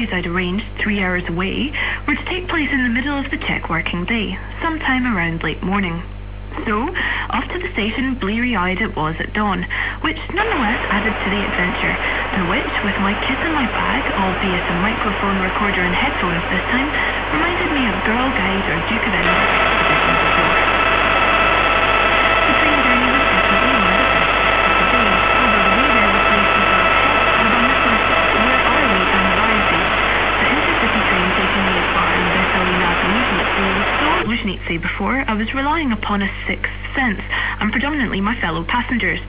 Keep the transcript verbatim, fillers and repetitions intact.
interviews I'd arranged three hours away were to take place in the middle of the Czech working day, sometime around late morning. So, off to the station, bleary-eyed it was at dawn, which nonetheless added to the adventure, and which, with my kit in my bag, albeit a microphone recorder and headphones this time, reminded me of Girl Guide or Duke of Edinburgh expeditions of yore. The train journey was definitely one of the best of the day, although the way there was placed as well kept, but on this list, where are we on variety? The intercity train taking me as far as Veselina Luzhnici, so Luzhnici before, I was relying upon a sixth sense, and predominantly my fellow passengers.